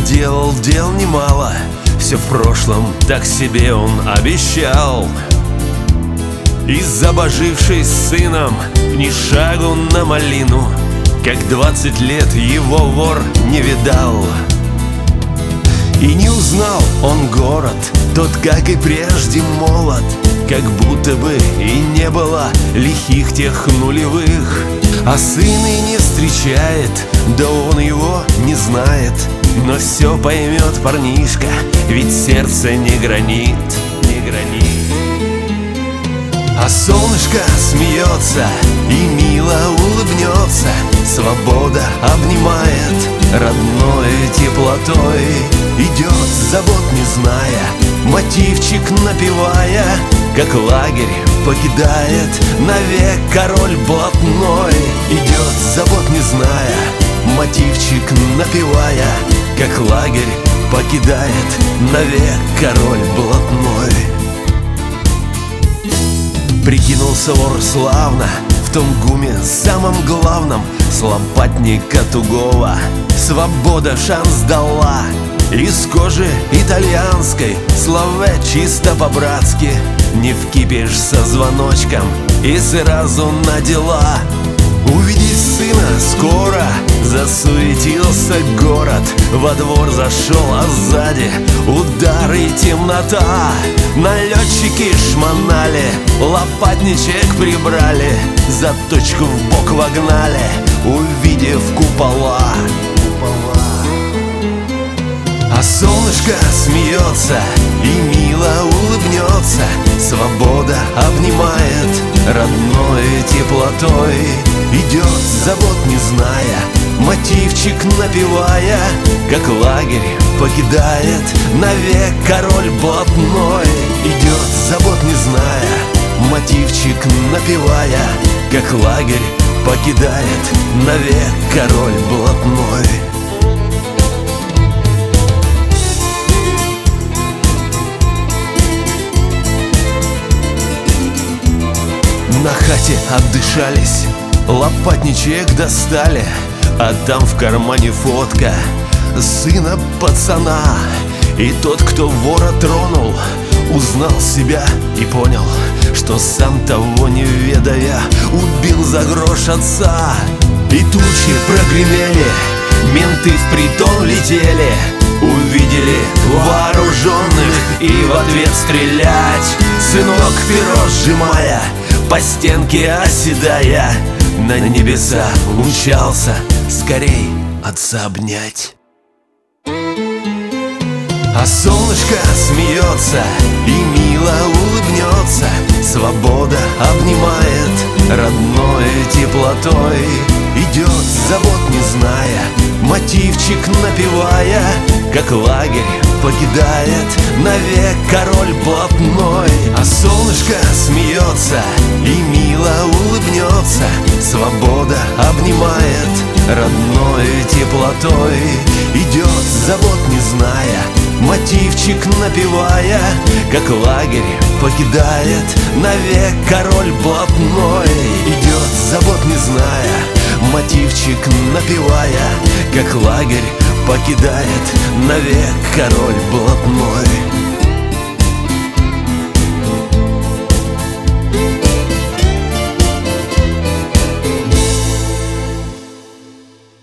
наделал дел немало, все в прошлом так себе он обещал. И забожившись сыном, ни шагу на малину, как 20 лет его вор не видал. И не узнал он город, тот, как и прежде, молод, как будто бы и не было лихих тех нулевых. А сын и не встречает, да он его не знает, но все поймет парнишка, ведь сердце не гранит, не гранит. А солнышко смеется и мило улыбнется, свобода обнимает родной теплотой. Идет, забот не зная, мотивчик напевая, как лагерь покидает навек король блатной. Идет, забот не зная, мотивчик напевая, как лагерь покидает навек король блатной. Прикинулся вор славно в том гуме самом главном, с лопатника тугого свобода шанс дала. Из кожи итальянской, слове чисто по-братски, не вкипишь со звоночком и сразу на дела. Увидеть сына скоро засуетился город, во двор зашел, а сзади удар и темнота. Налетчики шмонали, лопатничек прибрали, заточку в бок вогнали, увидев купола. А солнышко смеется и мило улыбнется, свобода обнимает родной теплотой. Идет, забот не зная, мотивчик напевая, как лагерь покидает навек король блатной. Идет, забот не зная, мотивчик напевая, как лагерь покидает навек король блатной. На хате отдышались, лопатничек достали, а там в кармане фотка сына пацана. И тот, кто вора тронул, узнал себя и понял, что сам того не ведая убил за грош отца. И тучи прогремели, менты в притон летели, увидели вооруженных и в ответ стрелять. Сынок перо сжимая, по стенке оседая, на небеса умчался скорей отца обнять. А солнышко смеется и мило улыбнется, свобода обнимает родной теплотой. Идет, забот не зная, мотивчик напевая, как лагерь покидает навек король блатной. А солнышко смеется и мило улыбнется, свобода обнимает родной теплотой. Идет, забот не зная, мотивчик напевая, как лагерь покидает навек король блатной. Идет, забот не зная, мотивчик напевая, как лагерь покидает навек король блатной.